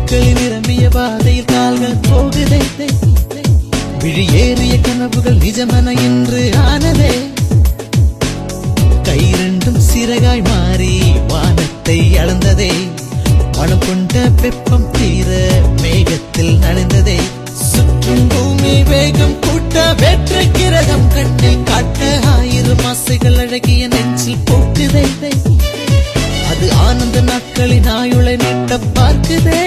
பூக்களில் நிரம்பிய பாதையில் கால்கள் போகுதே, விழியேறிய கனவுகள் நிஜமென இன்று ஆனதே. கை இரண்டும் சிறகாய் மாறி வானத்தை அளந்ததே, மனம் கொண்ட வெப்பம் தீர மேகத்தில் நனைந்ததே. சுற்றும் பூமி வேகம் கூட்ட வெற்றி கிரகம் கண்ணில் காட்ட ஆயிரம் ஆசைகள் அழகிய நெஞ்சில் போக்குதே. அது ஆனந்த நாட்களின் ஆயுளை நீட்ட பார்க்குதே.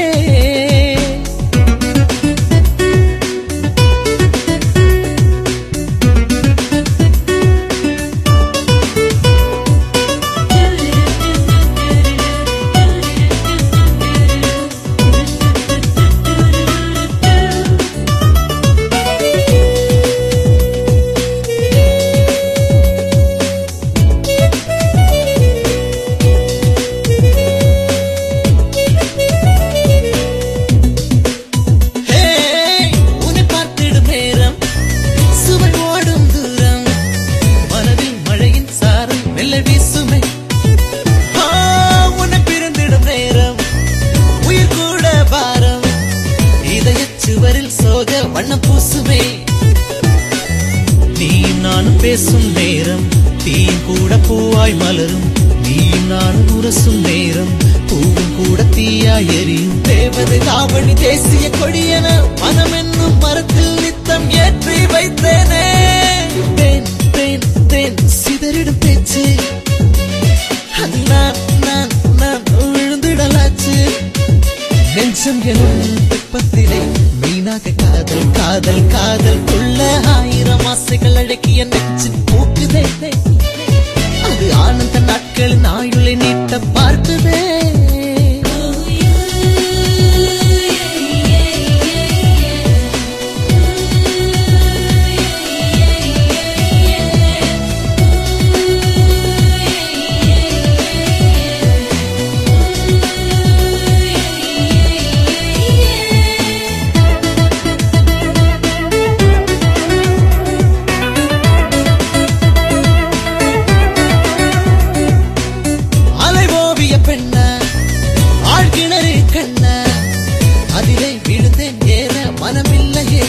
வண்ணம் பூசுமே நீயும் நானும் பேசும் நேரம், தீயும் கூட பூவாய் மலரும். நீயும் நானும் உரசும் நேரம், பூவும் கூட தீயாய் எரியும். தேவதை தாவணி தேசிய கொடியென மனம் என்னும் மரத்தில் நித்தம் ஏற்றி வைத்தேனே. தேன் தேன் தேன் சிதறிடும் பேச்சு, அது நான் நான் நான் விழுந்திடலாச்சு. நெஞ்சம் எனும் வெப்பத்திலே மீனாக காதல் காதல் காதல் கொள்ள ஆயிரம் ஆசைகள் அழகிய நெஞ்சின் போக்குதே. அது ஆனந்த நாட்களின் ஆயுளை நீட்ட பார்க்குதே. அதிலே விழுந்தேன் ஏற மனமில்லையே.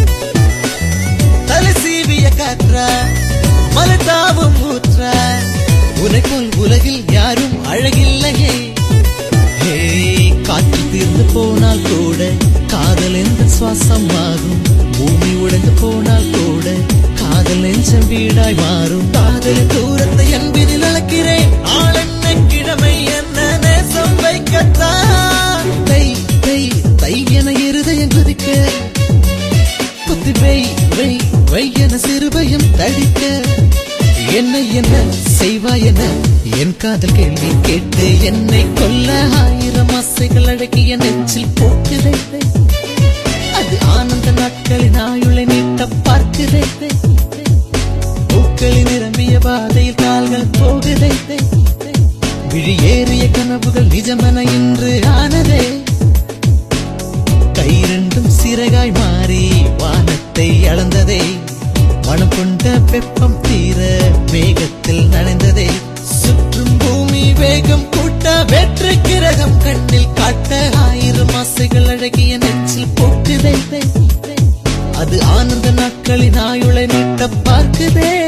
தலை சீவிய காற்றா மலட்டாவும் ஊற்றா, உனக்குள் உலகில் யாரும் அழகில்லையே. காற்று தீர்ந்து போனால் கூட காதல் எந்த சுவாசம் ஆகும். பூமி உடைந்து போனால் கூட காதல் நெஞ்சம் வீடாய் மாறும். காதல் தூரத்தை என்பதில் அளக்கிறேன், ஆள் என்ன கிழமை என்ன நேசம் வைக்கத்தான். தை தை தை என இருதயம் குதிக்க, குத்தி வை வை வை என சிறுபயம் தடிக்க. என்ன என்ன செய்வாய் என என் காதல் கேள்வி கேட்டு என்னை கொல்ல ஆயிரம் ஆசைகள் அழகிய நெஞ்சில் போக்குதே. அது ஆனந்த நாட்களின் ஆயுளை நீட்ட பார்க்குதே. பூக்களில் நிரம்பிய பாதையில் கால்கள் போகுதே, விழியேறிய கனவுகள் நிஜமென இன்று ஆனதே. கை இரண்டும் சிறகாய் மாறி வானத்தை அளந்ததே, மனம் கொண்ட வெப்பம் தீர மேகத்தில் நனைந்ததே. சுற்றும் பூமி வேகம் கூட்ட வெற்றி கிரகம் கண்ணில் காட்ட ஆயிரம் ஆசைகள் அழகிய நெஞ்சில் போக்குதே. அது ஆனந்த நாட்களின் ஆயுளை நீட்ட பார்க்குதே.